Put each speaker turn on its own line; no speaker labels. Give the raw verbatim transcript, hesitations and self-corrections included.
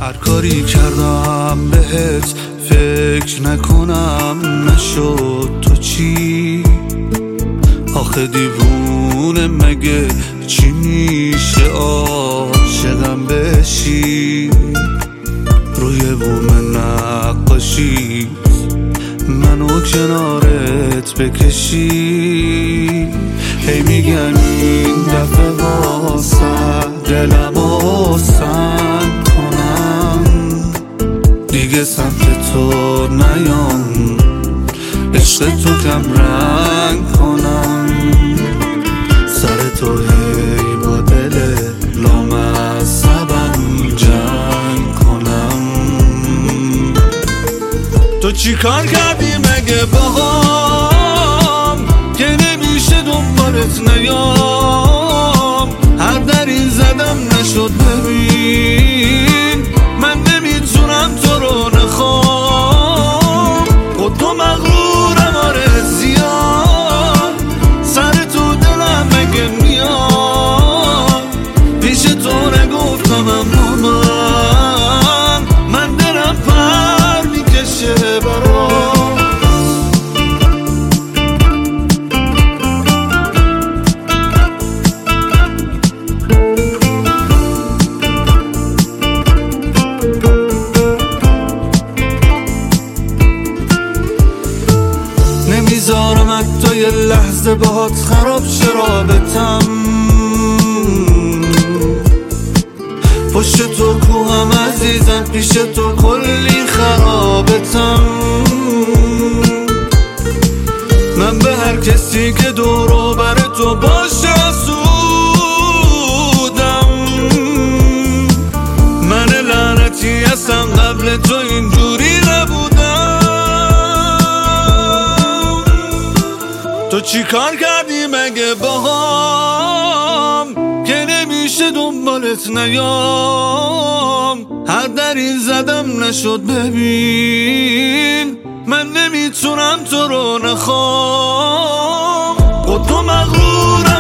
هر کاری کردم بهت فکر نکنم نشد تو چی؟ آخه دیوونه مگه چی میشه عاشقم بشی؟ روی بوم نقاشی منو کنارت بکشی. هی میگن این دفعه واسه دلمو سنگ کنم، دیگه سمت تو نیام عشق تو کم رنگ کنم. سر تو هی با دل لامصبم جنگ کنم. تو چی کار کردی مگه باهام که نمیشه دنبالت نیام؟ هر دری زدم نشد ببین من نمیتونم تو رو نخوام. خود تو مغرورم آره زیاد، سر تو دلم مگه میاد؟ پیش تو نگفتم اما من من دلم پر میکشه برات. نمیذارم حتی یه لحظه باهات خراب شه رابطم. پشت تو کوهم عزیزم، پیش تو کلی خرابتم. من به هر کسی که دورو بر تو باشه حسودم. من لعنتی هستم قبل تو اینجوری نبودم. تو چی کار کردی مگه باهام که نمیشه دنبالت نیام؟ هر دری زدم نشد ببین من نمیتونم تو رو نخوام. خود تو مغرور